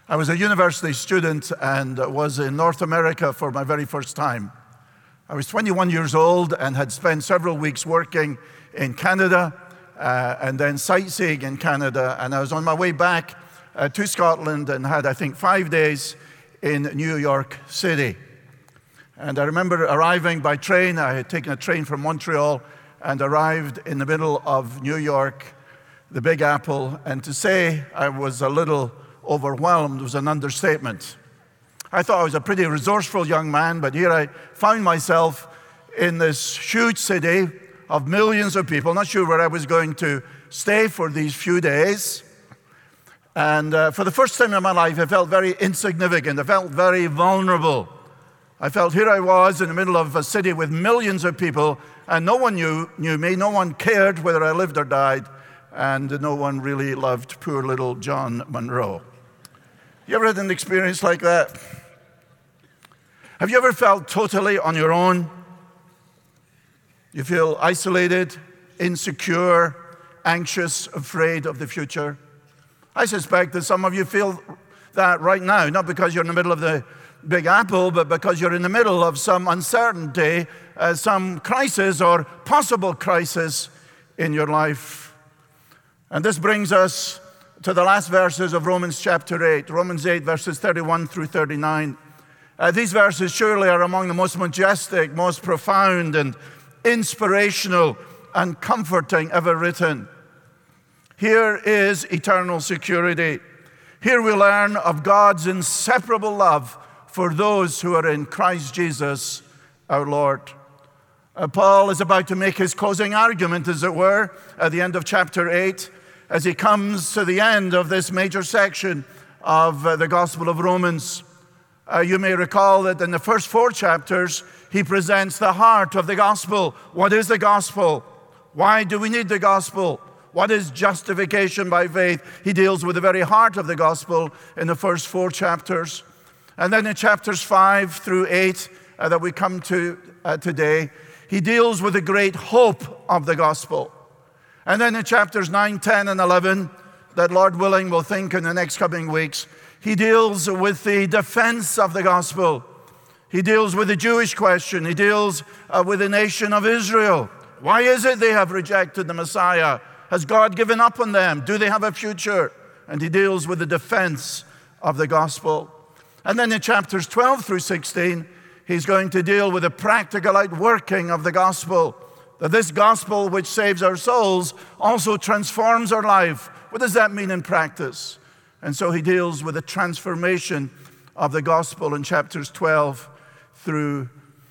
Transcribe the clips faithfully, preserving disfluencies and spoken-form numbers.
I was a university student and was in North America for my very first time. I was twenty-one years old and had spent several weeks working in Canada uh, and then sightseeing in Canada. And I was on my way back uh, to Scotland and had, I think, five days in New York City. And I remember arriving by train. I had taken a train from Montreal and arrived in the middle of New York, the Big Apple. And to say I was a little overwhelmed was an understatement. I thought I was a pretty resourceful young man, but here I found myself in this huge city of millions of people, not sure where I was going to stay for these few days. And uh, for the first time in my life, I felt very insignificant. I felt very vulnerable. I felt here I was in the middle of a city with millions of people, and no one knew, knew me. No one cared whether I lived or died, and no one really loved poor little John Monroe. You ever had an experience like that? Have you ever felt totally on your own? You feel isolated, insecure, anxious, afraid of the future? I suspect that some of you feel that right now, not because you're in the middle of the Big Apple, but because you're in the middle of some uncertainty, uh, some crisis or possible crisis in your life. And this brings us to the last verses of Romans chapter eight, Romans eight, verses thirty-one through thirty-nine. Uh, these verses surely are among the most majestic, most profound, and inspirational and comforting ever written. Here is eternal security. Here we learn of God's inseparable love for those who are in Christ Jesus, our Lord. Uh, Paul is about to make his closing argument, as it were, at the end of chapter eight, as he comes to the end of this major section of uh, the Gospel of Romans. Uh, you may recall that in the first four chapters, he presents the heart of the gospel. What is the gospel? Why do we need the gospel? What is justification by faith? He deals with the very heart of the gospel in the first four chapters. And then in chapters five through eight uh, that we come to uh, today, he deals with the great hope of the gospel. And then in chapters nine, ten, and eleven, that Lord willing we'll think in the next coming weeks, he deals with the defense of the gospel. He deals with the Jewish question. He deals uh, with the nation of Israel. Why is it they have rejected the Messiah? Has God given up on them? Do they have a future? And he deals with the defense of the gospel. And then in chapters twelve through sixteen, he's going to deal with the practical outworking of the gospel. That this gospel which saves our souls also transforms our life. What does that mean in practice? And so he deals with the transformation of the gospel in chapters twelve through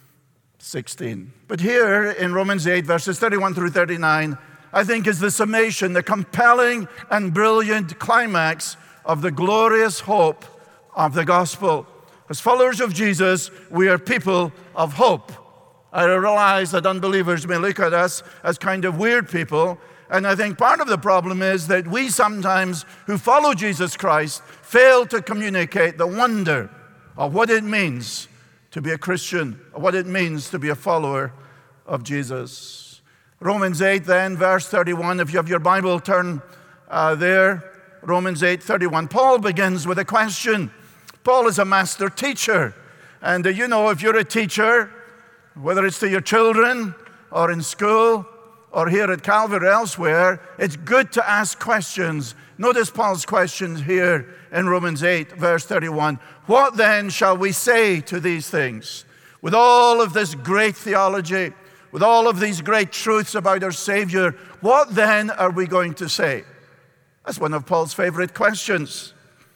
sixteen. But here in Romans eight, verses thirty-one through thirty-nine, I think is the summation, the compelling and brilliant climax of the glorious hope of the gospel. As followers of Jesus, we are people of hope. I realize that unbelievers may look at us as kind of weird people, and I think part of the problem is that we sometimes, who follow Jesus Christ, fail to communicate the wonder of what it means to be a Christian, what it means to be a follower of Jesus. Romans eight then, verse thirty-one, if you have your Bible, turn uh, there. Romans eight, thirty-one. Paul begins with a question. Paul is a master teacher. And uh, you know, if you're a teacher, whether it's to your children or in school or here at Calvary or elsewhere, it's good to ask questions. Notice Paul's questions here in Romans eight, verse thirty-one. What then shall we say to these things? With all of this great theology, with all of these great truths about our Savior, what then are we going to say? That's one of Paul's favorite questions.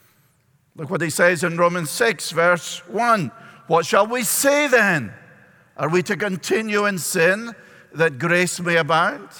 Look what he says in Romans six, verse one. What shall we say then? Are we to continue in sin that grace may abound?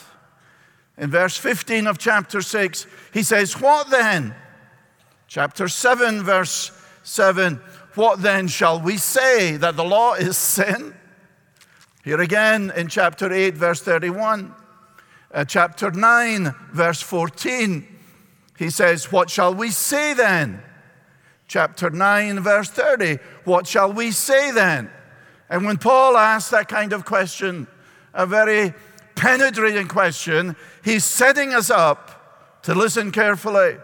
In verse fifteen of chapter six, he says, what then? Chapter seven, verse seven, what then shall we say? That the law is sin? Here again in chapter eight, verse thirty-one. Uh, chapter nine, verse fourteen, he says, what shall we say then? Chapter nine, verse thirty, what shall we say then? And when Paul asks that kind of question, a very penetrating question, he's setting us up to listen carefully.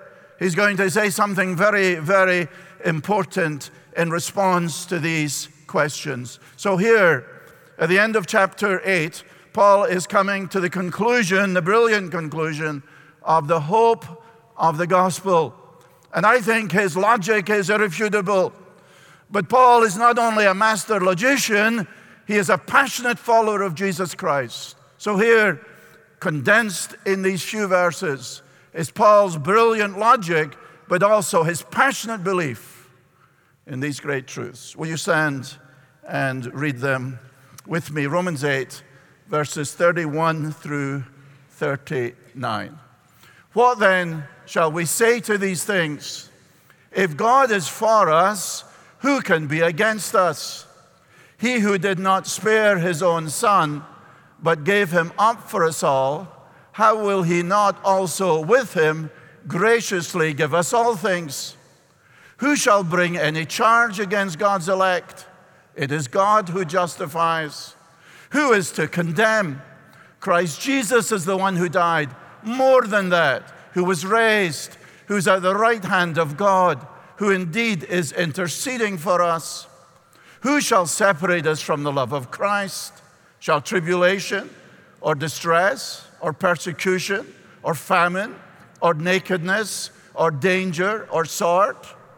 He's going to say something very, very important in response to these questions. So here, at the end of chapter eight, Paul is coming to the conclusion, the brilliant conclusion, of the hope of the gospel. And I think his logic is irrefutable. But Paul is not only a master logician, he is a passionate follower of Jesus Christ. So here, condensed in these few verses, is Paul's brilliant logic, but also his passionate belief in these great truths. Will you stand and read them with me? Romans eight, verses thirty-one through thirty-nine. What then shall we say to these things? If God is for us, who can be against us? He who did not spare his own son, but gave him up for us all, how will he not also with him graciously give us all things? Who shall bring any charge against God's elect? It is God who justifies. Who is to condemn? Christ Jesus is the one who died. More than that, who was raised, who's at the right hand of God, who indeed is interceding for us. Who shall separate us from the love of Christ? Shall tribulation, or distress, or persecution, or famine, or nakedness, or danger, or sword?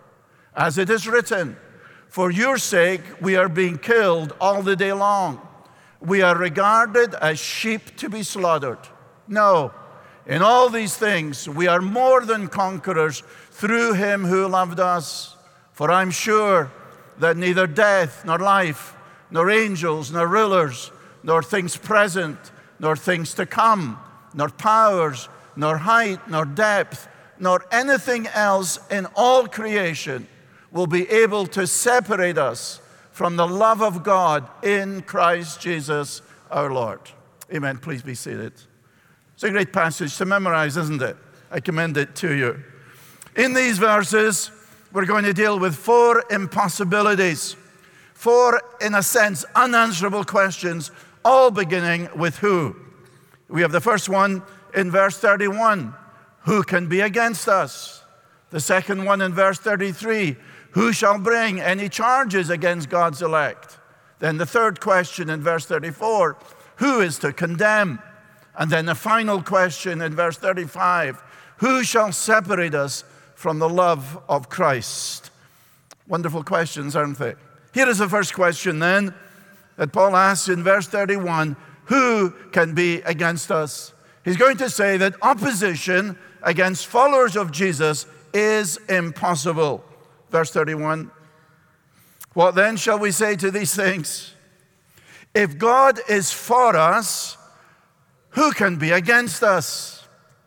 As it is written, for your sake we are being killed all the day long. We are regarded as sheep to be slaughtered. No, in all these things we are more than conquerors through him who loved us. For I'm sure that neither death, nor life, nor angels, nor rulers, nor things present, nor things to come, nor powers, nor height, nor depth, nor anything else in all creation will be able to separate us from the love of God in Christ Jesus our Lord. Amen. Please be seated. It's a great passage to memorize, isn't it? I commend it to you. In these verses, we're going to deal with four impossibilities, four, in a sense, unanswerable questions, all beginning with who. We have the first one in verse thirty-one. Who can be against us? The second one in verse thirty-three. Who shall bring any charges against God's elect? Then the third question in verse thirty-four. Who is to condemn? And then the final question in verse thirty-five. Who shall separate us from the love of Christ? Wonderful questions, aren't they? Here is the first question then that Paul asks in verse thirty-one. Who can be against us? He's going to say that opposition against followers of Jesus is impossible. Verse thirty-one. What then shall we say to these things? If God is for us, who can be against us?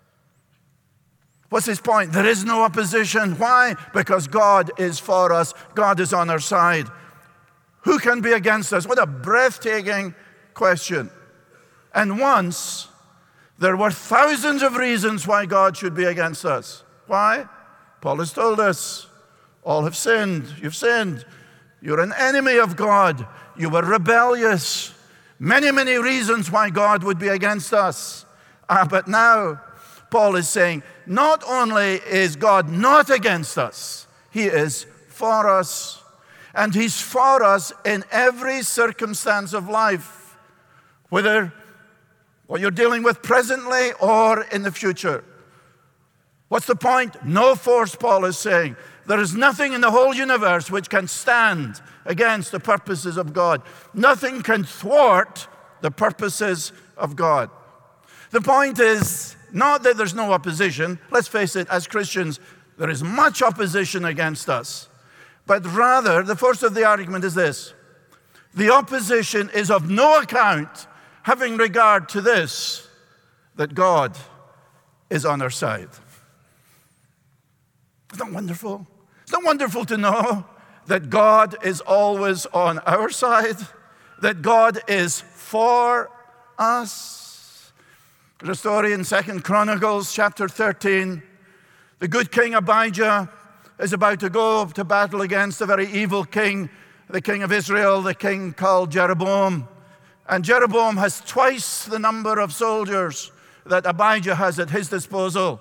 What's his point? There is no opposition. Why? Because God is for us. God is on our side. Who can be against us? What a breathtaking question. And once, there were thousands of reasons why God should be against us. Why? Paul has told us, all have sinned. You've sinned. You're an enemy of God. You were rebellious. Many, many reasons why God would be against us. Ah, but now, Paul is saying, not only is God not against us, he is for us. And he's for us in every circumstance of life, whether what you're dealing with presently or in the future. What's the point? No force, Paul is saying. There is nothing in the whole universe which can stand against the purposes of God. Nothing can thwart the purposes of God. The point is not that there's no opposition. Let's face it, as Christians, there is much opposition against us. But rather, the first of the argument is this. The opposition is of no account, having regard to this, that God is on our side. Isn't that wonderful? Isn't it wonderful to know that God is always on our side? That God is for us? There's a story in Second Chronicles chapter thirteen. The good king Abijah is about to go to battle against a very evil king, the king of Israel, the king called Jeroboam. And Jeroboam has twice the number of soldiers that Abijah has at his disposal.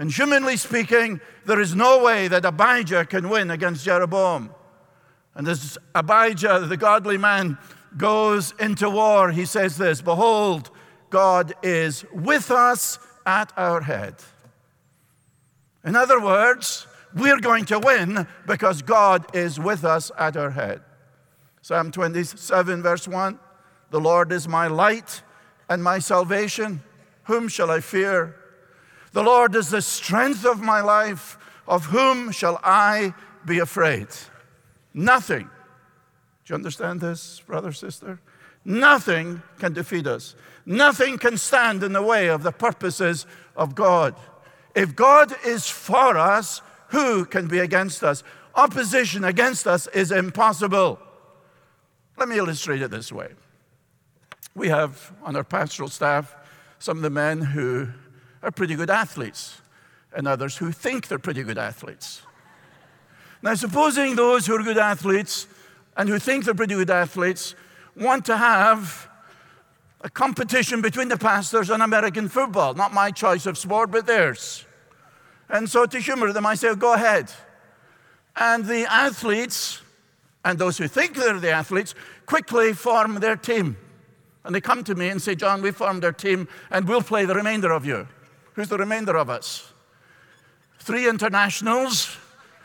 And humanly speaking, there is no way that Abijah can win against Jeroboam. And as Abijah, the godly man, goes into war, he says this, "Behold, God is with us at our head." In other words, we're going to win because God is with us at our head. Psalm twenty-seven, verse one, "The Lord is my light and my salvation. Whom shall I fear? The Lord is the strength of my life. Of whom shall I be afraid?" Nothing. Do you understand this, brother, sister? Nothing can defeat us. Nothing can stand in the way of the purposes of God. If God is for us, who can be against us? Opposition against us is impossible. Let me illustrate it this way. We have on our pastoral staff some of the men who are pretty good athletes and others who think they're pretty good athletes. Now, supposing those who are good athletes and who think they're pretty good athletes want to have a competition between the pastors on American football. Not my choice of sport, but theirs. And so to humor them, I say, go ahead. And the athletes, and those who think they're the athletes, quickly form their team. And they come to me and say, "John, we formed our team, and we'll play the remainder of you." Who's the remainder of us? Three internationals.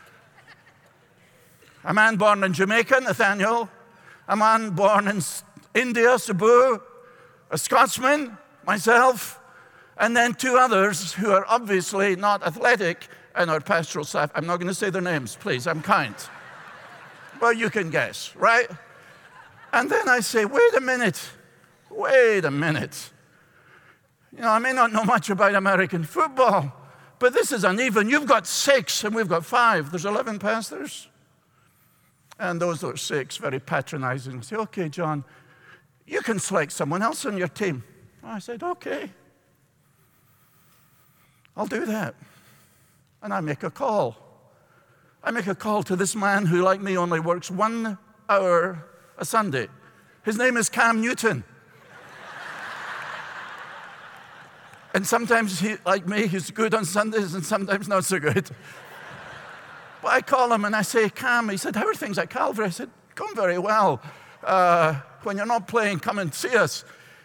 A man born in Jamaica, Nathaniel. A man born in India, Cebu. A Scotsman, myself. And then two others who are obviously not athletic in our pastoral staff. I'm not going to say their names, please. I'm kind. Well, you can guess, right? And then I say, wait a minute. Wait a minute. You know, I may not know much about American football, but this is uneven. You've got six, and we've got five. There's eleven pastors. And those that are six, very patronizing, say, "Okay, John, you can select someone else on your team." I said, "Okay, I'll do that." And I make a call. I make a call to this man who, like me, only works one hour a Sunday. His name is Cam Newton. And sometimes, he, like me, he's good on Sundays and sometimes not so good. But I call him and I say, "Cam," he said, "how are things at Calvary?" I said, "Going very well. Uh, when you're not playing, come and see us.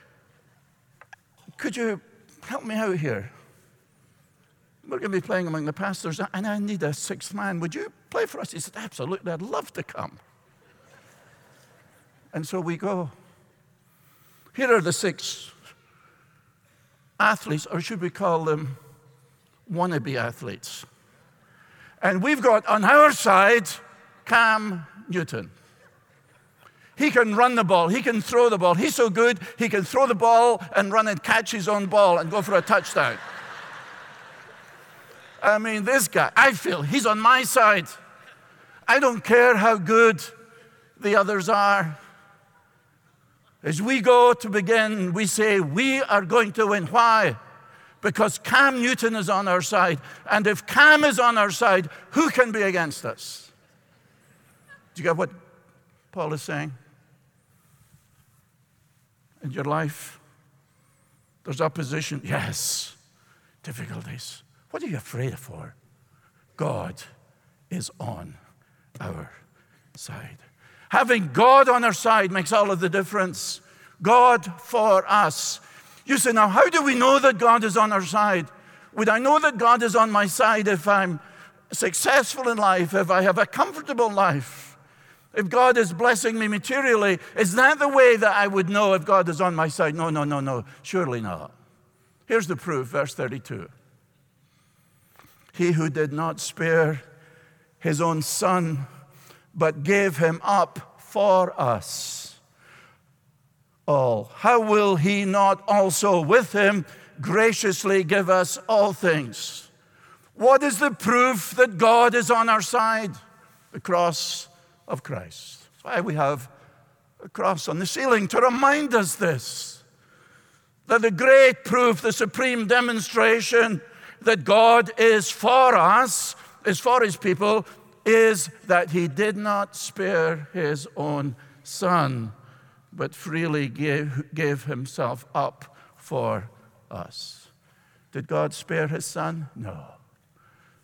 Could you help me out here? We're going to be playing among the pastors, and I need a sixth man. Would you play for us?" He said, "Absolutely, I'd love to come." And so we go. Here are the six athletes, or should we call them wannabe athletes? And we've got on our side Cam Newton. He can run the ball. He can throw the ball. He's so good, he can throw the ball and run and catch his own ball and go for a touchdown. I mean, this guy, I feel he's on my side. I don't care how good the others are. As we go to begin, we say, we are going to win. Why? Because Cam Newton is on our side. And if Cam is on our side, who can be against us? Do you get what Paul is saying? In your life, there's opposition. Yes. Difficulties. What are you afraid for? God is on our side. Having God on our side makes all of the difference. God for us. You say, now, how do we know that God is on our side? Would I know that God is on my side if I'm successful in life, if I have a comfortable life, if God is blessing me materially? Is that the way that I would know if God is on my side? No, no, no, no. Surely not. Here's the proof, verse thirty-two. He who did not spare his own son, but gave him up for us all, how will he not also with him graciously give us all things? What is the proof that God is on our side? The cross of Christ. That's why we have a cross on the ceiling to remind us this. That the great proof, the supreme demonstration that God is for us, is for his people, is that he did not spare his own son, but freely gave, gave himself up for us. Did God spare his son? No.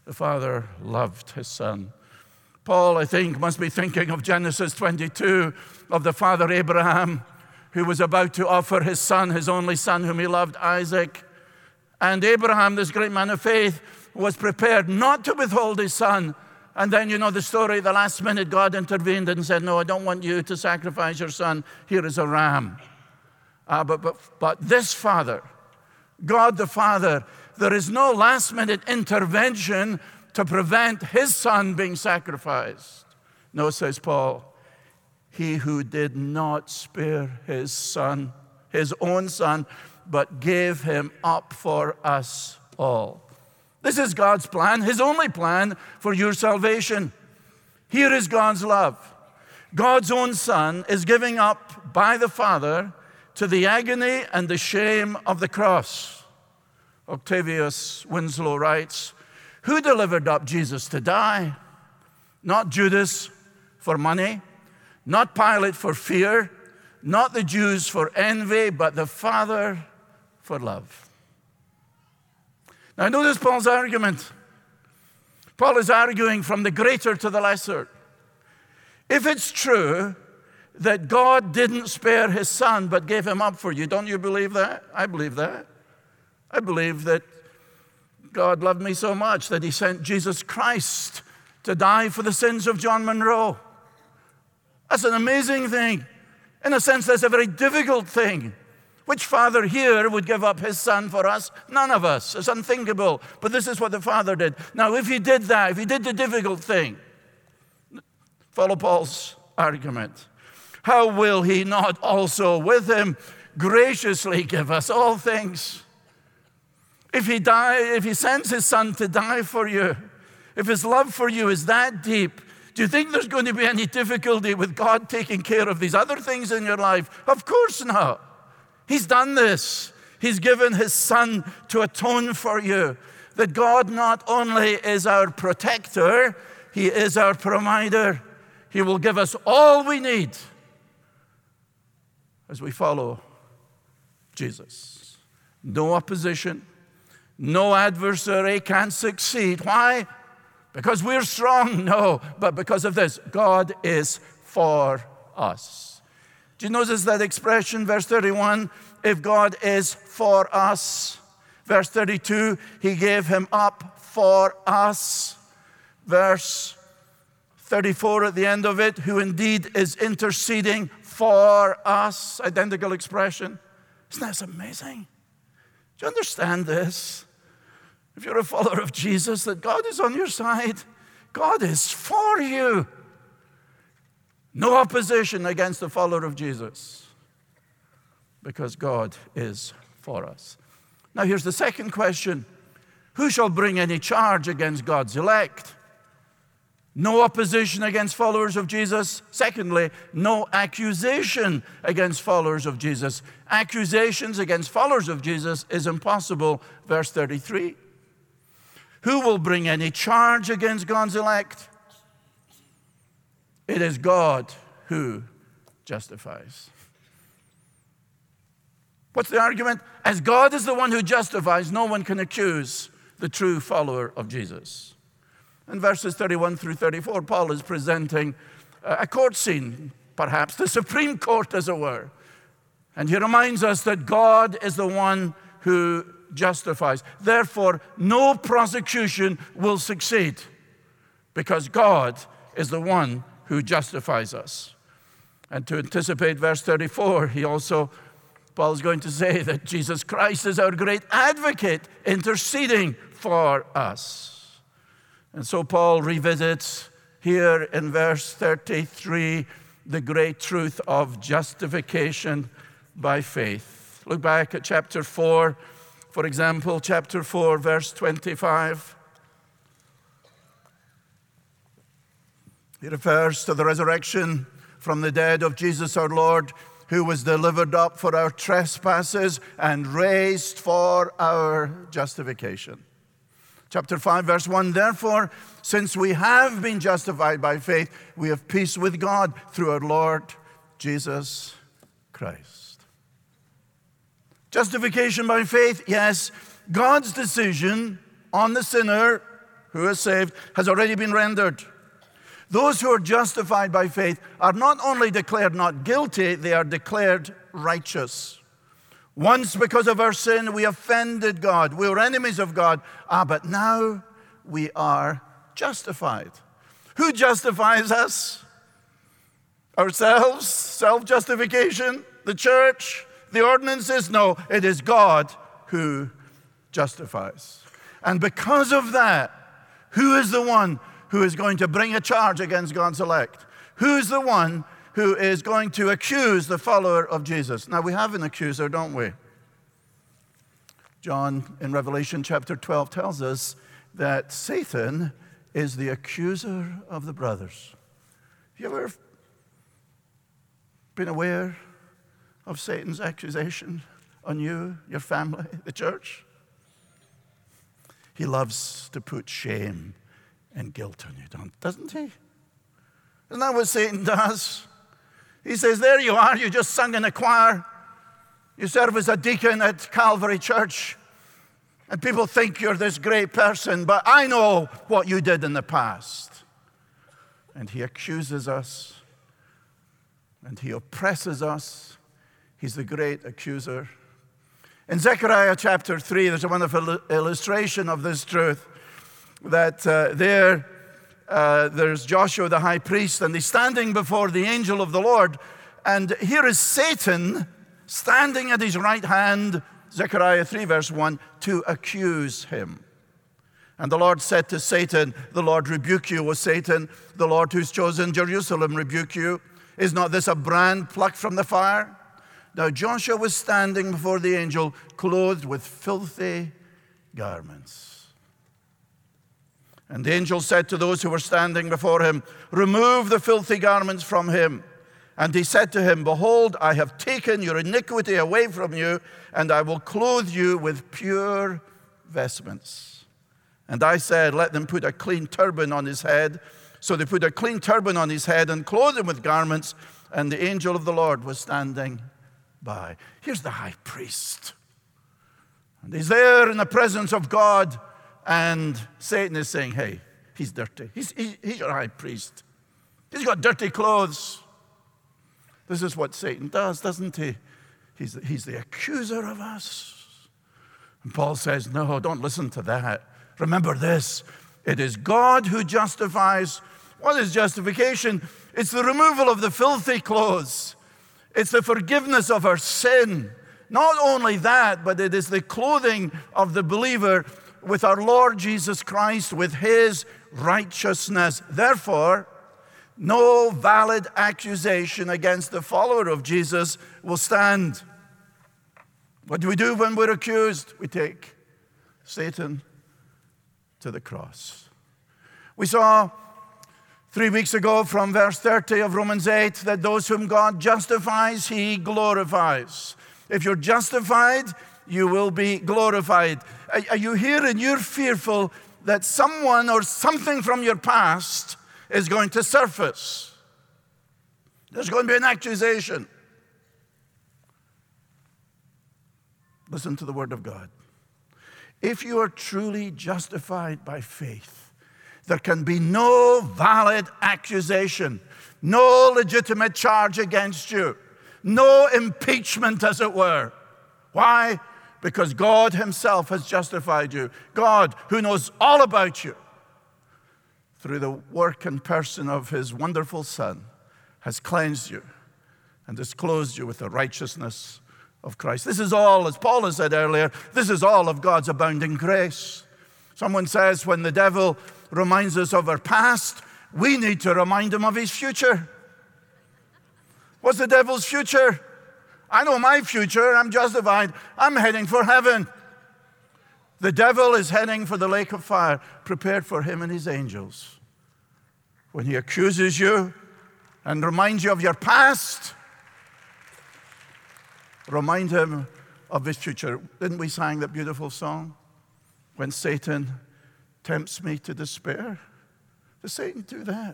the Father loved his Son. Paul, I think, must be thinking of Genesis twenty-two, of the father Abraham, who was about to offer his son, his only son, whom he loved, Isaac. And Abraham, this great man of faith, was prepared not to withhold his son. And then, you know the story, the last minute, God intervened and said, no, I don't want you to sacrifice your son. Here is a ram. Uh, but, but, but this Father, God the Father, there is no last minute intervention to prevent his son being sacrificed. No, says Paul, he who did not spare his son, his own son, but gave him up for us all. This is God's plan, his only plan for your salvation. Here is God's love. God's own Son is giving up by the Father to the agony and the shame of the cross. Octavius Winslow writes, who delivered up Jesus to die? Not Judas for money, not Pilate for fear, not the Jews for envy, but the Father for love. Now notice Paul's argument. Paul is arguing from the greater to the lesser. If it's true that God didn't spare his son but gave him up for you, don't you believe that? I believe that. I believe that God loved me so much that he sent Jesus Christ to die for the sins of John Monroe. That's an amazing thing. In a sense, that's a very difficult thing. Which father here would give up his son for us? None of us. It's unthinkable. But this is what the Father did. Now, if he did that, if he did the difficult thing, follow Paul's argument, how will he not also with him graciously give us all things? If he die, if he sends his son to die for you, if his love for you is that deep, do you think there's going to be any difficulty with God taking care of these other things in your life? Of course not. He's done this. He's given his son to atone for you. That God not only is our protector, he is our provider. He will give us all we need as we follow Jesus. No opposition, no adversary can succeed. Why? Because we're strong? No, but because of this. God is for us. Do you notice that expression, verse thirty-one? If God is for us. Verse thirty-two, he gave him up for us. Verse thirty-four at the end of it, who indeed is interceding for us. Identical expression. Isn't that amazing? Do you understand this? If you're a follower of Jesus, that God is on your side. God is for you. No opposition against the follower of Jesus, because God is for us. Now here's the second question. Who shall bring any charge against God's elect? No opposition against followers of Jesus. Secondly, no accusation against followers of Jesus. Accusations against followers of Jesus is impossible. Verse thirty-three. Who will bring any charge against God's elect? It is God who justifies. What's the argument? As God is the one who justifies, no one can accuse the true follower of Jesus. In verses thirty-one through thirty-four, Paul is presenting a court scene, perhaps the Supreme Court, as it were. And he reminds us that God is the one who justifies. Therefore, no prosecution will succeed, because God is the one who justifies us. And to anticipate verse thirty-four, he also, Paul is going to say that Jesus Christ is our great advocate, interceding for us. And so Paul revisits here in verse thirty-three the great truth of justification by faith. Look back at chapter four, for example, chapter four, verse twenty-five. He refers to the resurrection from the dead of Jesus our Lord, who was delivered up for our trespasses and raised for our justification. Chapter five, verse one, therefore, since we have been justified by faith, we have peace with God through our Lord Jesus Christ. Justification by faith, yes, God's decision on the sinner who is saved, has already been rendered. Those who are justified by faith are not only declared not guilty, they are declared righteous. Once, because of our sin, we offended God. We were enemies of God. Ah, but now we are justified. Who justifies us? Ourselves? Self-justification? The church? The ordinances? No, it is God who justifies. And because of that, who is the one who is going to bring a charge against God's elect? Who's the one who is going to accuse the follower of Jesus? Now, we have an accuser, don't we? John, in Revelation chapter twelve, tells us that Satan is the accuser of the brothers. Have you ever been aware of Satan's accusation on you, your family, the church? He loves to put shame and guilt on you, doesn't he? Isn't that what Satan does? He says, there you are, you just sung in a choir. You serve as a deacon at Calvary Church. And people think you're this great person, but I know what you did in the past. And he accuses us. And he oppresses us. He's the great accuser. In Zechariah chapter three, there's a wonderful illustration of this truth. That uh, there, uh, there's Joshua the high priest, and he's standing before the angel of the Lord. And here is Satan standing at his right hand, Zechariah three verse one, to accuse him. And the Lord said to Satan, the Lord rebuke you, O Satan, the Lord who's chosen Jerusalem rebuke you. Is not this a brand plucked from the fire? Now Joshua was standing before the angel, clothed with filthy garments. And the angel said to those who were standing before him, remove the filthy garments from him. And he said to him, behold, I have taken your iniquity away from you, and I will clothe you with pure vestments. And I said, let them put a clean turban on his head. So they put a clean turban on his head and clothed him with garments, and the angel of the Lord was standing by. Here's the high priest. And he's there in the presence of God, and Satan is saying, hey, he's dirty. He's, he, he's your high priest. He's got dirty clothes. This is what Satan does, doesn't he? He's, he's the accuser of us. And Paul says, no, don't listen to that. Remember this, it is God who justifies. What is justification? It's the removal of the filthy clothes. It's the forgiveness of our sin. Not only that, but it is the clothing of the believer with our Lord Jesus Christ, with his righteousness. Therefore, no valid accusation against the follower of Jesus will stand. What do we do when we're accused? We take Satan to the cross. We saw three weeks ago from verse thirty of Romans eight that those whom God justifies, he glorifies. If you're justified, you will be glorified. Are you here and you're fearful that someone or something from your past is going to surface? There's going to be an accusation. Listen to the word of God. If you are truly justified by faith, there can be no valid accusation, no legitimate charge against you, no impeachment, as it were. Why? Because God himself has justified you. God, who knows all about you, through the work and person of his wonderful Son, has cleansed you and has clothed you with the righteousness of Christ. This is all, as Paul has said earlier, this is all of God's abounding grace. Someone says when the devil reminds us of our past, we need to remind him of his future. What's the devil's future? I know my future. I'm justified. I'm heading for heaven. The devil is heading for the lake of fire, prepared for him and his angels. When he accuses you and reminds you of your past, remind him of his future. Didn't we sing that beautiful song? When Satan tempts me to despair. Does Satan do that?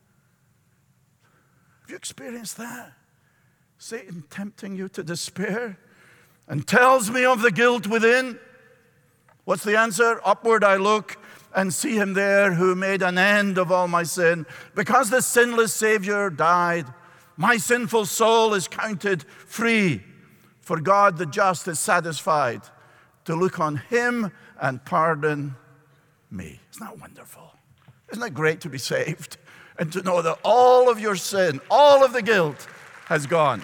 Have you experienced that? Satan tempting you to despair and tells me of the guilt within. What's the answer? Upward I look and see him there who made an end of all my sin. Because the sinless Savior died, my sinful soul is counted free. For God the just is satisfied to look on him and pardon me. Isn't that wonderful? Isn't it great to be saved and to know that all of your sin, all of the guilt has gone?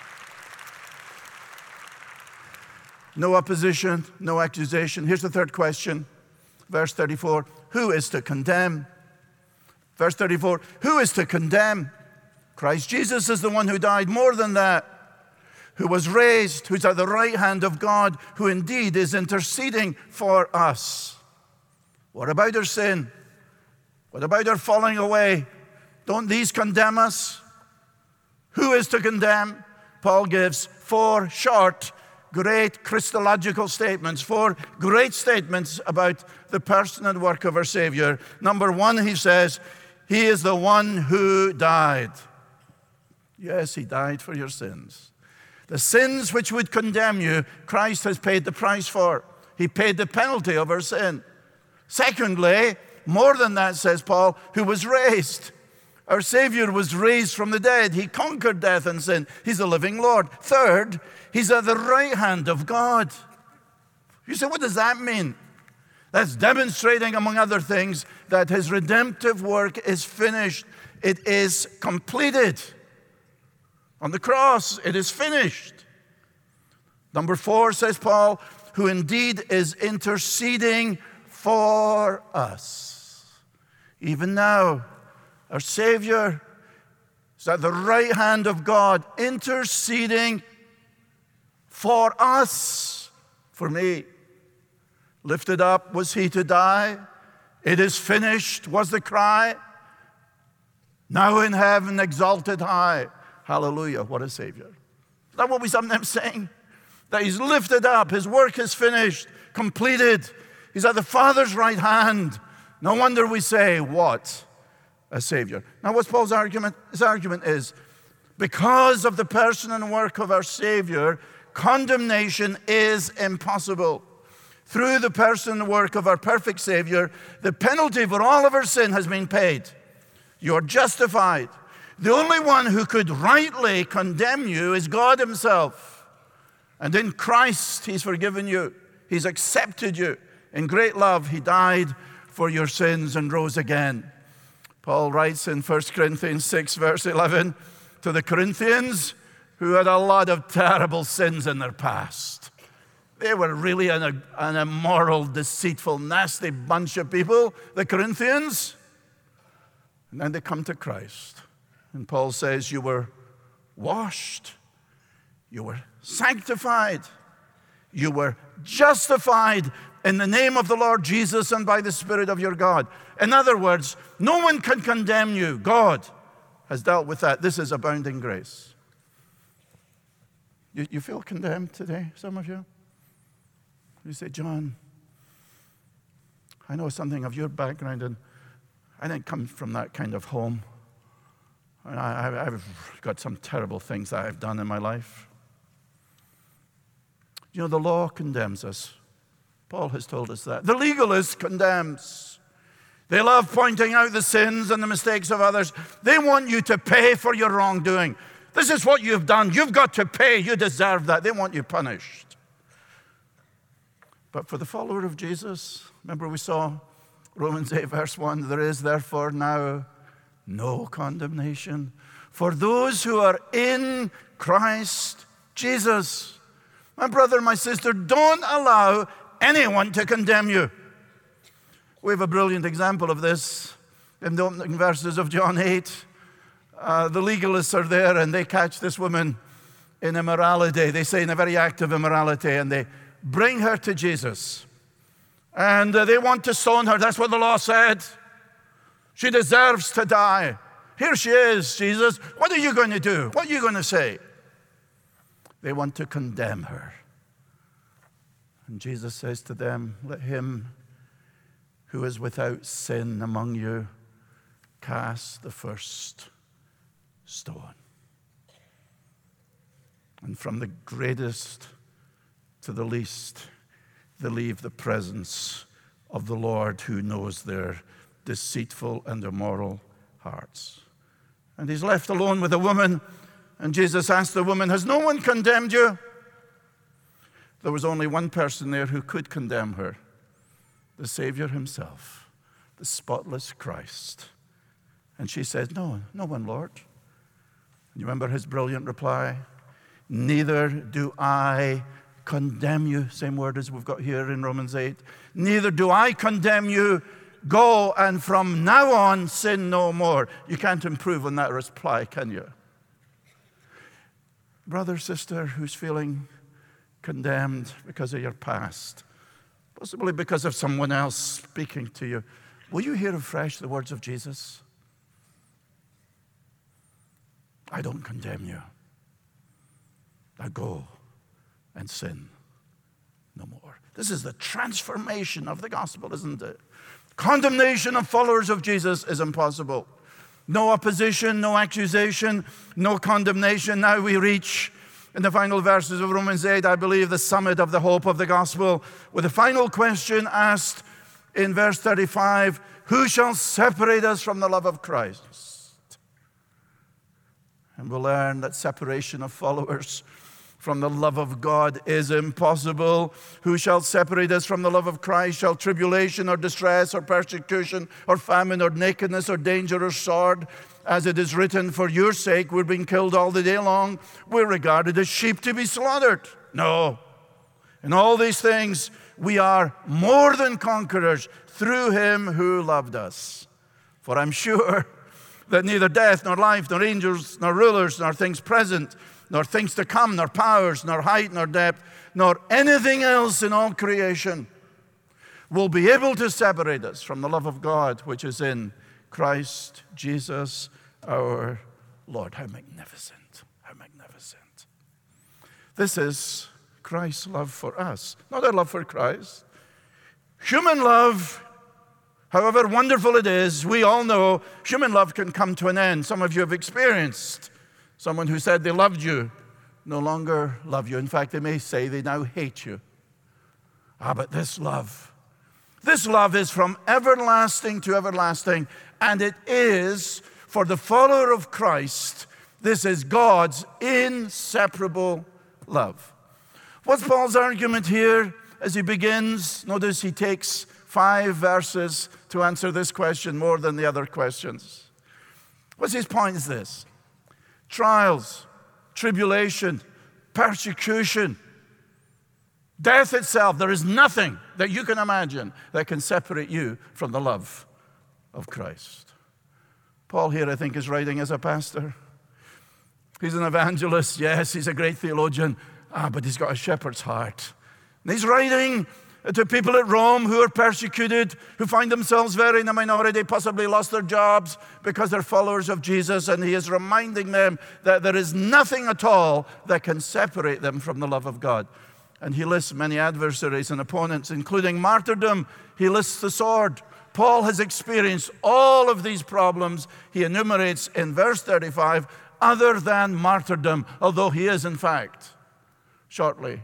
No opposition, no accusation. Here's the third question. Verse thirty-four, who is to condemn? Verse thirty-four, who is to condemn? Christ Jesus is the one who died. More than that, who was raised, who's at the right hand of God, who indeed is interceding for us. What about our sin? What about our falling away? Don't these condemn us? Who is to condemn? Paul gives four short, great Christological statements, four great statements about the person and work of our Savior. Number one, he says, he is the one who died. Yes, he died for your sins. The sins which would condemn you, Christ has paid the price for. He paid the penalty of our sin. Secondly, more than that, says Paul, who was raised. Our Savior was raised from the dead. He conquered death and sin. He's a living Lord. Third, he's at the right hand of God. You say, what does that mean? That's demonstrating, among other things, that his redemptive work is finished. It is completed. On the cross, it is finished. Number four, says Paul, who indeed is interceding for us. Even now, our Savior is at the right hand of God, interceding for us, for me. Lifted up was he to die. It is finished was the cry. Now in heaven exalted high. Hallelujah, what a Savior. Is that what we sometimes sing? That he's lifted up, his work is finished, completed. He's at the Father's right hand. No wonder we say, what a Savior. Now what's Paul's argument? His argument is, because of the person and work of our Savior, condemnation is impossible. Through the person and work of our perfect Savior, the penalty for all of our sin has been paid. You're justified. The only one who could rightly condemn you is God himself. And in Christ, he's forgiven you. He's accepted you. In great love, he died for your sins and rose again. Paul writes in First Corinthians six, verse eleven, to the Corinthians who had a lot of terrible sins in their past. They were really an, an immoral, deceitful, nasty bunch of people, the Corinthians. And then they come to Christ. And Paul says, you were washed, you were sanctified, you were justified in the name of the Lord Jesus and by the Spirit of your God. In other words, no one can condemn you. God has dealt with that. This is abounding grace. You, you feel condemned today, some of you? You say, John, I know something of your background, and I didn't come from that kind of home. I, I've got some terrible things that I've done in my life. You know, the law condemns us. Paul has told us that. The legalist condemns. They love pointing out the sins and the mistakes of others. They want you to pay for your wrongdoing. This is what you've done. You've got to pay. You deserve that. They want you punished. But for the follower of Jesus, remember we saw Romans eight, verse one, there is therefore now no condemnation for those who are in Christ Jesus. My brother, my sister, don't allow anyone to condemn you. We have a brilliant example of this in the opening verses of John eight. Uh, the legalists are there and they catch this woman in immorality. They say in a very act of immorality, and they bring her to Jesus. And uh, they want to stone her. That's what the law said. She deserves to die. Here she is, Jesus. What are you going to do? What are you going to say? They want to condemn her. And Jesus says to them, let him who is without sin among you cast the first stone. And from the greatest to the least, they leave the presence of the Lord who knows their deceitful and immoral hearts. And he's left alone with a woman, and Jesus asked the woman, has no one condemned you? There was only one person there who could condemn her, the Savior himself, the spotless Christ. And she said, no, no one, Lord. And you remember his brilliant reply? Neither do I condemn you. Same word as we've got here in Romans eight. Neither do I condemn you. Go, and from now on sin no more. You can't improve on that reply, can you? Brother, sister, who's feeling condemned because of your past, possibly because of someone else speaking to you, will you hear afresh the words of Jesus? I don't condemn you. Now go and sin no more. This is the transformation of the gospel, isn't it? Condemnation of followers of Jesus is impossible. No opposition, no accusation, no condemnation. Now we reach, in the final verses of Romans eight, I believe, the summit of the hope of the gospel, with the final question asked in verse thirty-five, who shall separate us from the love of Christ? And we'll learn that separation of followers from the love of God is impossible. Who shall separate us from the love of Christ? Shall tribulation or distress or persecution or famine or nakedness or danger or sword? As it is written, for your sake we're being killed all the day long. We're regarded as sheep to be slaughtered. No. In all these things we are more than conquerors through him who loved us. For I'm sure that neither death, nor life, nor angels, nor rulers, nor things present, nor things to come, nor powers, nor height, nor depth, nor anything else in all creation will be able to separate us from the love of God which is in Christ Jesus our Lord. How magnificent, how magnificent. This is Christ's love for us, not our love for Christ. Human love, however wonderful it is, we all know human love can come to an end. Some of you have experienced someone who said they loved you, no longer love you. In fact, they may say they now hate you. Ah, but this love, this love is from everlasting to everlasting, and it is for the follower of Christ. This is God's inseparable love. What's Paul's argument here as he begins? Notice he takes five verses to answer this question more than the other questions. What's his point is this? Trials, tribulation, persecution, death itself. There is nothing that you can imagine that can separate you from the love of Christ. Paul here, I think, is writing as a pastor. He's an evangelist. Yes, he's a great theologian. Ah, but he's got a shepherd's heart. And he's writing to people at Rome who are persecuted, who find themselves very in a minority, possibly lost their jobs because they're followers of Jesus, and he is reminding them that there is nothing at all that can separate them from the love of God. And he lists many adversaries and opponents, including martyrdom. He lists the sword. Paul has experienced all of these problems he enumerates in verse thirty-five, other than martyrdom, although he is, in fact, shortly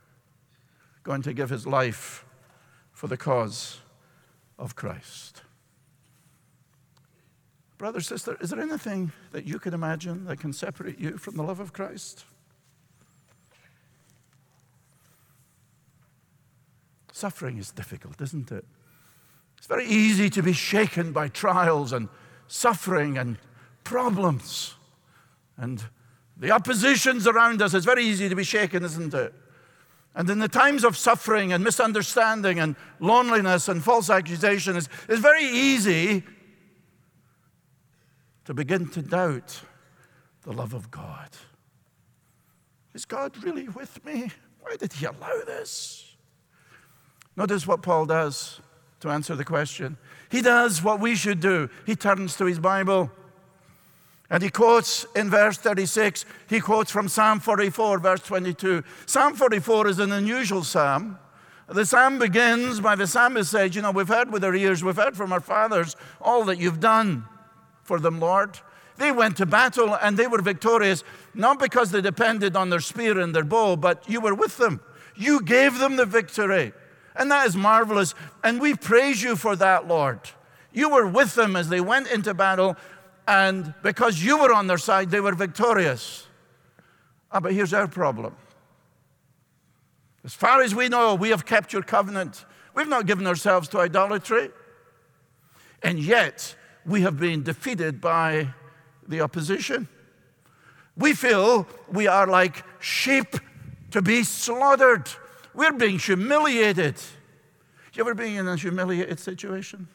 going to give his life for the cause of Christ. Brother, sister, is there anything that you can imagine that can separate you from the love of Christ? Suffering is difficult, isn't it? It's very easy to be shaken by trials and suffering and problems. And the oppositions around us, it's very easy to be shaken, isn't it? And in the times of suffering and misunderstanding and loneliness and false accusation, it's, it's very easy to begin to doubt the love of God. Is God really with me? Why did he allow this? Notice what Paul does to answer the question. He does what we should do. He turns to his Bible. And he quotes in verse thirty-six, he quotes from Psalm forty-four, verse twenty-two. Psalm forty-four is an unusual psalm. The psalm begins by the psalmist saying, you know, we've heard with our ears, we've heard from our fathers all that you've done for them, Lord. They went to battle and they were victorious, not because they depended on their spear and their bow, but you were with them. You gave them the victory. And that is marvelous. And we praise you for that, Lord. You were with them as they went into battle, and because you were on their side, they were victorious. Ah, but here's our problem. As far as we know, we have kept your covenant. We've not given ourselves to idolatry. And yet, we have been defeated by the opposition. We feel we are like sheep to be slaughtered. We're being humiliated. You ever been in a humiliated situation?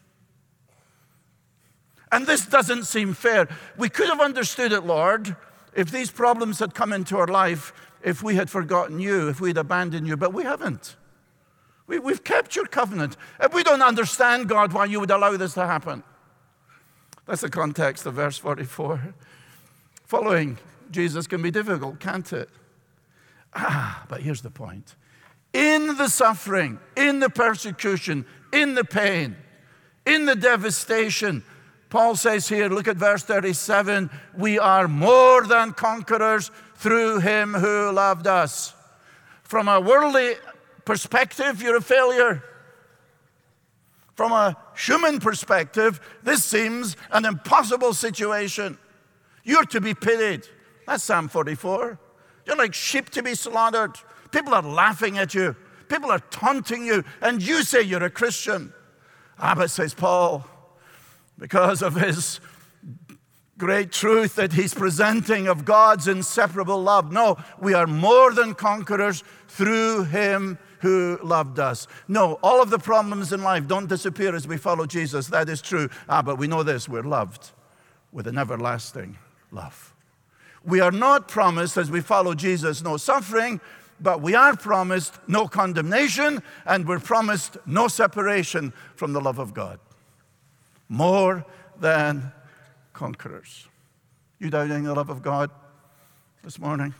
And this doesn't seem fair. We could have understood it, Lord, if these problems had come into our life, if we had forgotten you, if we'd abandoned you, but we haven't. We, we've kept your covenant. If we don't understand, God, why you would allow this to happen. That's the context of verse forty-four. Following Jesus can be difficult, can't it? Ah, but here's the point. In the suffering, in the persecution, in the pain, in the devastation, Paul says here, look at verse thirty-seven, we are more than conquerors through him who loved us. From a worldly perspective, you're a failure. From a human perspective, this seems an impossible situation. You're to be pitied. That's Psalm forty-four. You're like sheep to be slaughtered. People are laughing at you. People are taunting you, and you say you're a Christian. Ah, but says Paul, because of his great truth that he's presenting of God's inseparable love. No, we are more than conquerors through him who loved us. No, all of the problems in life don't disappear as we follow Jesus. That is true. Ah, but we know this, we're loved with an everlasting love. We are not promised as we follow Jesus no suffering, but we are promised no condemnation, and we're promised no separation from the love of God. More than conquerors. You doubting the love of God this morning?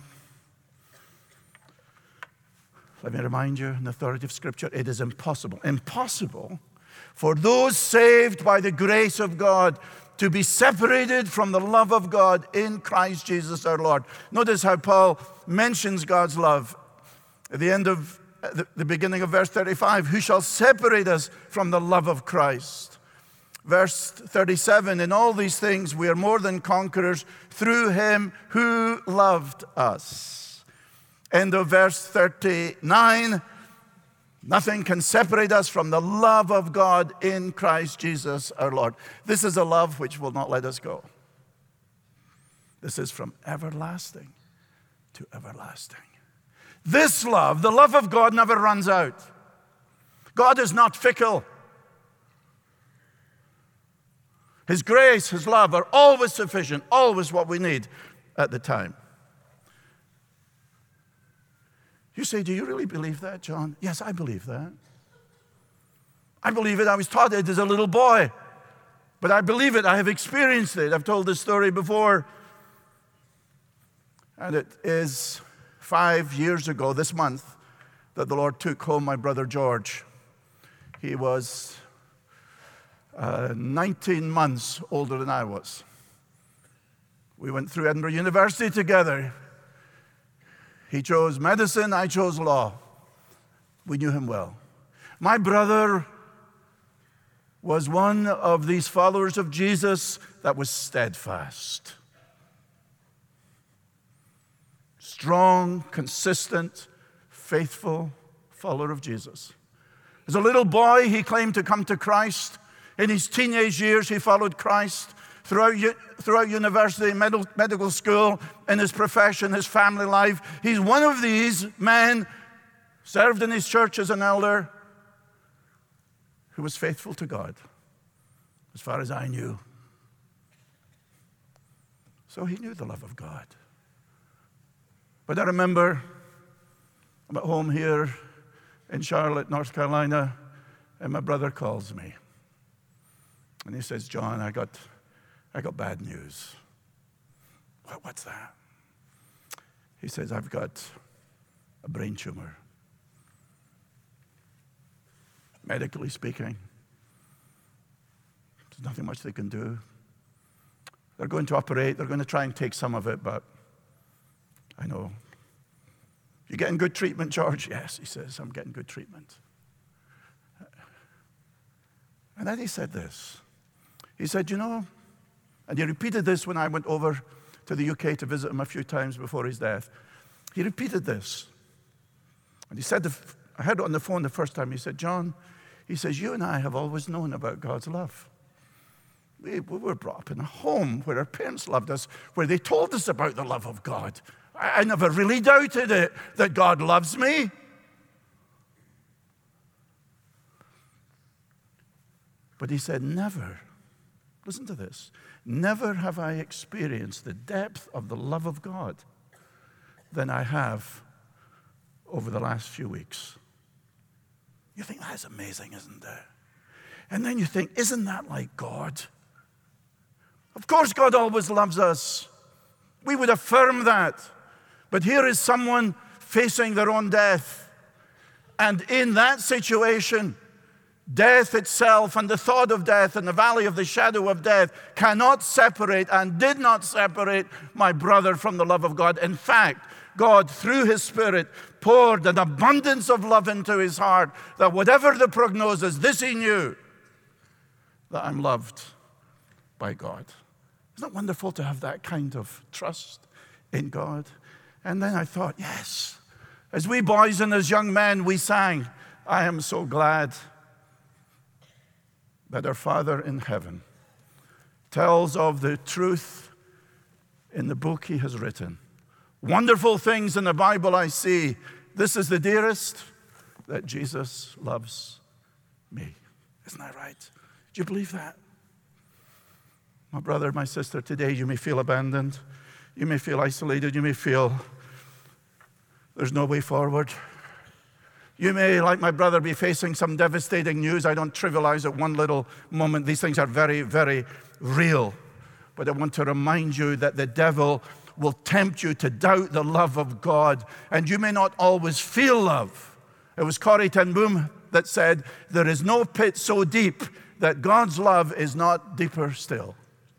Let me remind you, in the authority of Scripture, it is impossible, impossible for those saved by the grace of God to be separated from the love of God in Christ Jesus our Lord. Notice how Paul mentions God's love at the end of the, the beginning of verse thirty-five. Who shall separate us from the love of Christ? Verse thirty-seven, in all these things we are more than conquerors through him who loved us. End of verse thirty-nine, nothing can separate us from the love of God in Christ Jesus our Lord. This is a love which will not let us go. This is from everlasting to everlasting. This love, the love of God, never runs out. God is not fickle. His grace, his love are always sufficient, always what we need at the time. You say, do you really believe that, John? Yes, I believe that. I believe it. I was taught it as a little boy. But I believe it. I have experienced it. I've told this story before. And it is five years ago this month that the Lord took home my brother George. He was uh, nineteen months older than I was. We went through Edinburgh University together. He chose medicine, I chose law. We knew him well. My brother was one of these followers of Jesus that was steadfast. Strong, consistent, faithful follower of Jesus. As a little boy, he claimed to come to Christ. In his teenage years, he followed Christ. Throughout, throughout university, medical, medical school, in his profession, his family life, he's one of these men, served in his church as an elder, who was faithful to God, as far as I knew. So he knew the love of God. But I remember I'm at home here in Charlotte, North Carolina, and my brother calls me. And he says, John, I got, I got bad news. What, what's that? He says, I've got a brain tumor. Medically speaking, there's nothing much they can do. They're going to operate. They're going to try and take some of it, but I know. You getting good treatment, George? Yes, he says, I'm getting good treatment. And then he said this. He said, you know, and he repeated this when I went over to the U K to visit him a few times before his death. He repeated this. And he said, I heard it on the phone the first time. He said, John, he says, you and I have always known about God's love. We, we were brought up in a home where our parents loved us, where they told us about the love of God. I, I never really doubted it, that God loves me. But he said, never, listen to this, never have I experienced the depth of the love of God than I have over the last few weeks. You think that's amazing, isn't it? And then you think, isn't that like God? Of course God always loves us. We would affirm that. But here is someone facing their own death. And in that situation, death itself and the thought of death and the valley of the shadow of death cannot separate and did not separate my brother from the love of God. In fact, God, through his Spirit, poured an abundance of love into his heart that whatever the prognosis, this he knew, that I'm loved by God. Isn't it wonderful to have that kind of trust in God? And then I thought, yes, as we boys and as young men, we sang, I am so glad that our Father in heaven tells of the truth in the book he has written. Wonderful things in the Bible I see. This is the dearest, that Jesus loves me. Isn't that right? Do you believe that? My brother, my sister, today you may feel abandoned. You may feel isolated. You may feel there's no way forward. You may, like my brother, be facing some devastating news. I don't trivialize it one little moment. These things are very, very real. But I want to remind you that the devil will tempt you to doubt the love of God. And you may not always feel love. It was Corrie ten Boom that said, there is no pit so deep that God's love is not deeper still.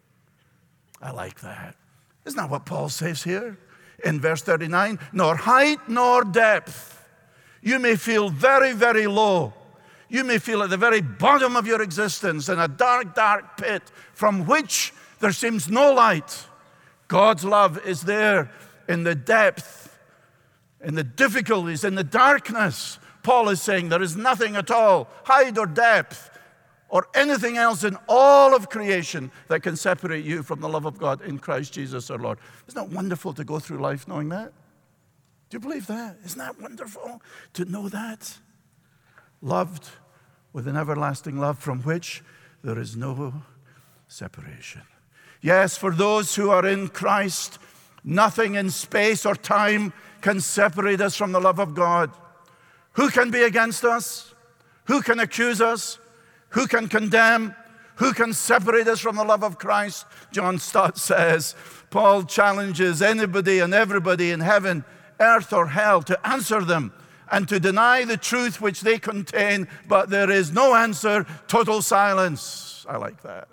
I like that. Isn't that what Paul says here in verse thirty-nine? Nor height nor depth. You may feel very, very low. You may feel at the very bottom of your existence in a dark, dark pit from which there seems no light. God's love is there in the depth, in the difficulties, in the darkness. Paul is saying there is nothing at all, height or depth, or anything else in all of creation that can separate you from the love of God in Christ Jesus our Lord. Isn't that wonderful to go through life knowing that? Do you believe that? Isn't that wonderful to know that? Loved with an everlasting love from which there is no separation. Yes, for those who are in Christ, nothing in space or time can separate us from the love of God. Who can be against us? Who can accuse us? Who can condemn? Who can separate us from the love of Christ? John Stott says, Paul challenges anybody and everybody in heaven, earth, or hell to answer them and to deny the truth which they contain, but there is no answer, total silence. I like that.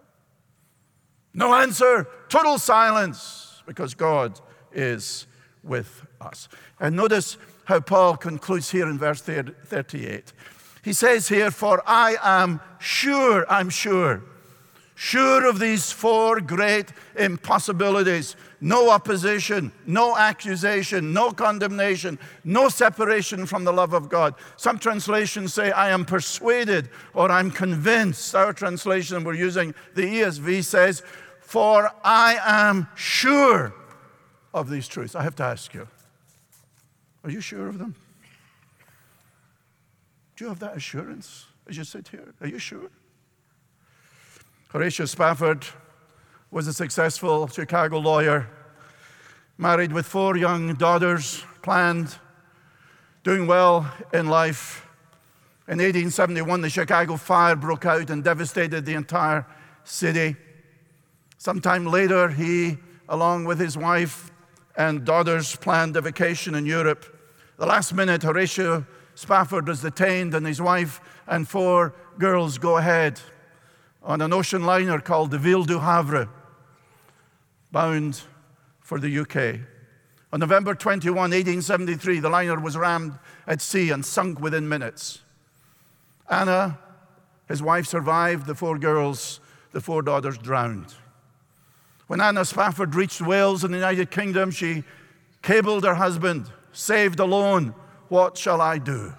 No answer, total silence, because God is with us. And notice how Paul concludes here in verse thirty-eight. He says here, for I am sure, I'm sure, sure of these four great impossibilities. No opposition, no accusation, no condemnation, no separation from the love of God. Some translations say, I am persuaded or I'm convinced. Our translation we're using, the E S V says, for I am sure of these truths. I have to ask you, are you sure of them? Do you have that assurance as you sit here? Are you sure? Horatio Spafford was a successful Chicago lawyer, married with four young daughters, planned, doing well in life. In eighteen seventy-one, the Chicago fire broke out and devastated the entire city. Sometime later, he, along with his wife and daughters, planned a vacation in Europe. The last minute, Horatio Spafford was detained, and his wife and four girls go ahead on an ocean liner called the Ville du Havre, bound for the U K. On November twenty-first, eighteen seventy-three, the liner was rammed at sea and sunk within minutes. Anna, His wife survived. The four girls, the four daughters drowned. When Anna Spafford reached Wales in the United Kingdom, she cabled her husband, "Saved alone, what shall I do?"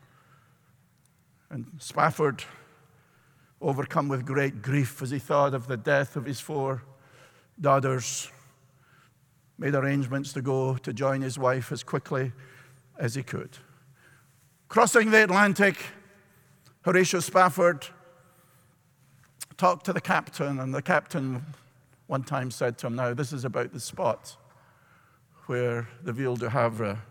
And Spafford, overcome with great grief as he thought of the death of his four daughters, made arrangements to go to join his wife as quickly as he could. Crossing the Atlantic, Horatio Spafford talked to the captain, and the captain one time said to him, "Now, this is about the spot where the Ville du Havre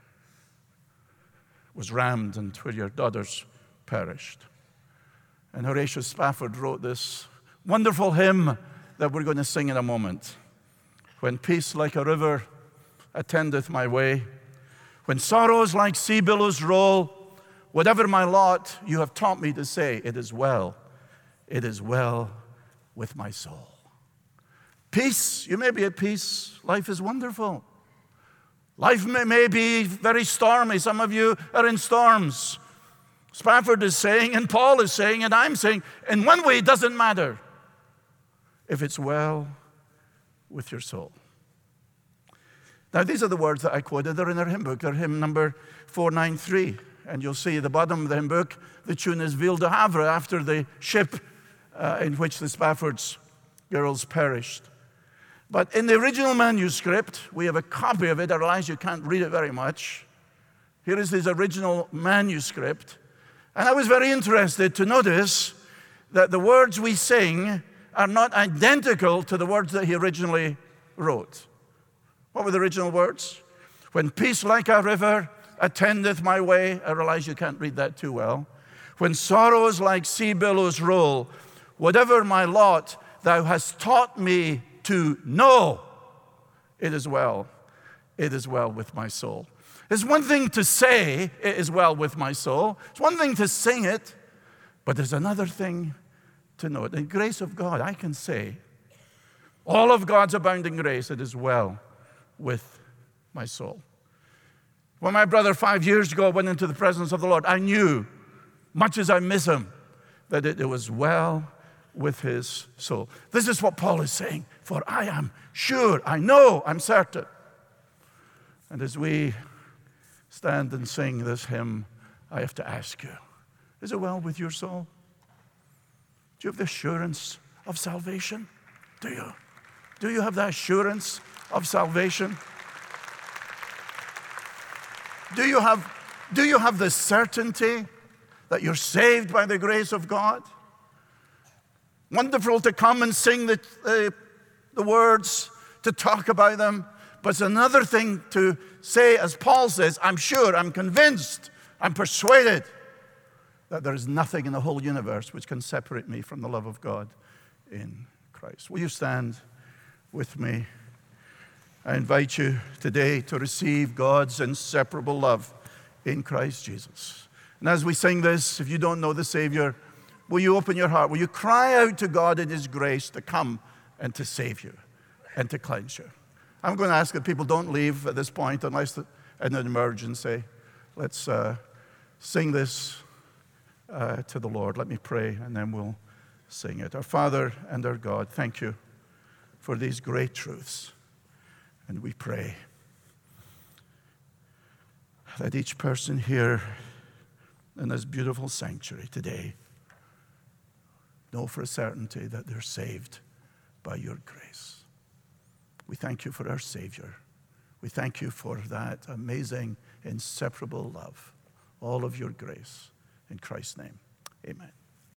was rammed and where your daughters perished." And Horatio Spafford wrote this wonderful hymn that we're going to sing in a moment. When peace like a river attendeth my way, when sorrows like sea billows roll, whatever my lot, you have taught me to say, it is well, it is well with my soul. Peace, you may be at peace. Life is wonderful. Life may, may be very stormy. Some of you are in storms. Spafford is saying, and Paul is saying, and I'm saying, in one way, it doesn't matter if it's well with your soul. Now, these are the words that I quoted. They're in our hymn book. They're hymn number four ninety-three. And you'll see at the bottom of the hymn book, the tune is Ville du Havre, after the ship uh, in which the Spafford's girls perished. But in the original manuscript, we have a copy of it. I realize you can't read it very much. Here is his original manuscript. And I was very interested to notice that the words we sing are not identical to the words that he originally wrote. What were the original words? When peace like a river attendeth my way. I realize you can't read that too well. When sorrows like sea billows roll, whatever my lot, thou hast taught me to know. It is well. It is well with my soul. It's one thing to say, it is well with my soul. It's one thing to sing it, but there's another thing to know it. In the grace of God, I can say, all of God's abounding grace, it is well with my soul. When my brother five years ago went into the presence of the Lord, I knew, much as I miss him, that it, it was well with his soul. This is what Paul is saying. For I am sure, I know, I'm certain. And as we stand and sing this hymn, I have to ask you, is it well with your soul? Do you have the assurance of salvation? Do you? Do you have the assurance of salvation? Do you have, do you have the certainty that you're saved by the grace of God? Wonderful to come and sing the, the, the words, to talk about them. But it's another thing to say, as Paul says, I'm sure, I'm convinced, I'm persuaded that there is nothing in the whole universe which can separate me from the love of God in Christ. Will you stand with me? I invite you today to receive God's inseparable love in Christ Jesus. And as we sing this, if you don't know the Savior, will you open your heart? Will you cry out to God in His grace to come and to save you and to cleanse you? I'm going to ask that people don't leave at this point unless in an emergency. Let's uh, sing this uh, to the Lord. Let me pray, and then we'll sing it. Our Father and our God, thank you for these great truths. And we pray that each person here in this beautiful sanctuary today know for a certainty that they're saved by your grace. We thank you for our Savior. We thank you for that amazing, inseparable love, all of your grace. In Christ's name, amen.